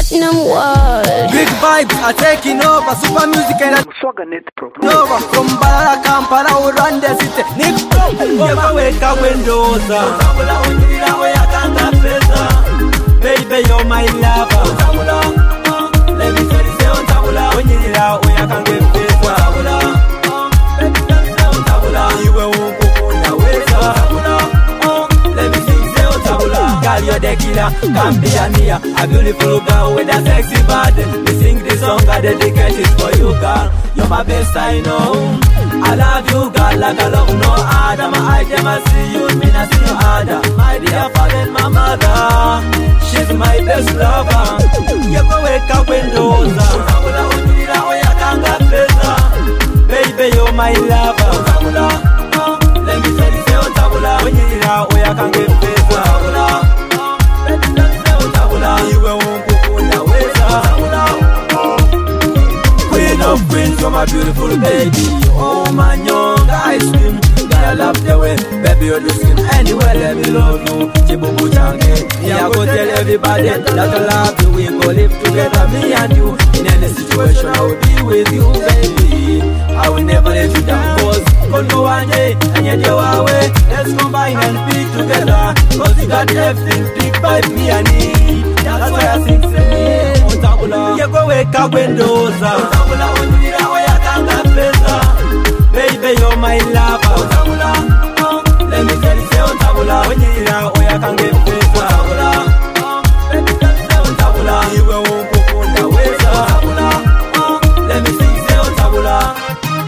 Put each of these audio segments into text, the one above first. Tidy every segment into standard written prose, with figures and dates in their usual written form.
platinum world. Big vibes are taking over. Super music and over. From Balala, Kampala, we run the city. Nick, never wake up windows. Baby, you're my lover. Let me tell you, say on tabula. When you need out, I can get paid. You will let me sing, say on tabula. Girl, you're the killer. Come be a Nia, a beautiful girl with a sexy body. We sing this song, I dedicate it for you, girl. You're my best, I know. I love you, girl, like I love no other. My eyes, I see you, me I see you other. My dear father and my mother, she's my best lover. You go wake up windows. Baby, you're my lover. Let me tell you, say on tabula. When you need out, I can get paid. You won't go on the way. Queen of queens, you're my beautiful baby. Oh my young ice cream. I love the way, baby, you're looking anywhere, let me love you. Chibubu Change, me I go tell everybody that I love you. We go live together, me and you. In any situation, I will be with you, baby. I will never let you down, cause go one day, and yet you're away. Let's combine and be together, cause you got everything, big vibe, me and me. That's why I sing, say, on tabula. You go wake up windows, on tabula, on you need a way, I can't get better. Baby, you're my lover. Let me tell you, say on tabula. When you need a way, I can get paid. Baby, say on tabula. You won't go on the way, tabula. Let me sing, say on tabula.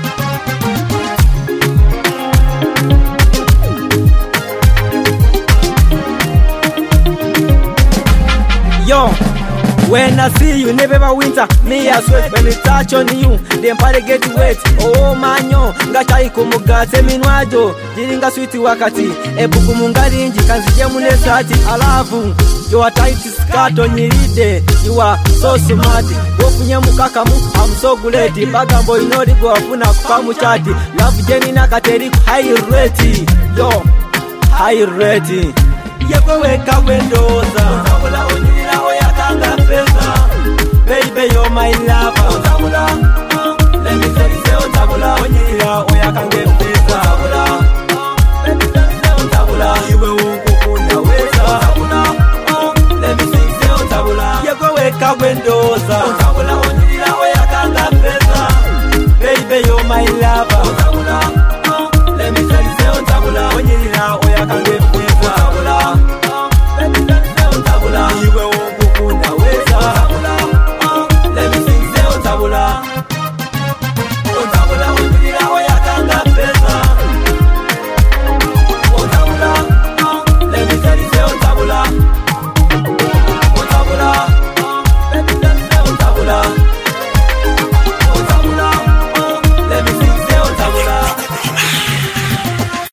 Yo. When I see you, never winter, me I sweat. When it touch on you, the empire get wet. Oh manyo, ngata ikumuga seminwajo, jiringa sweeti wakati. Ebuku mungarinji, kanzije munesati. Alavu, you are tight skirt on your. You are so smart. Wofunye mukakamu, I'm so glad. Bagambo inori go afuna kukamu chati. Love Jenny nakateri high rate. Yo, high rate. Yeko weka windows. Baby, you're my lover. Let me tell you, say on tabula. When you need out, I can get paid. Baby, say on tabula. You will go on the way. Let me sing, say on tabula. You go wake up windows.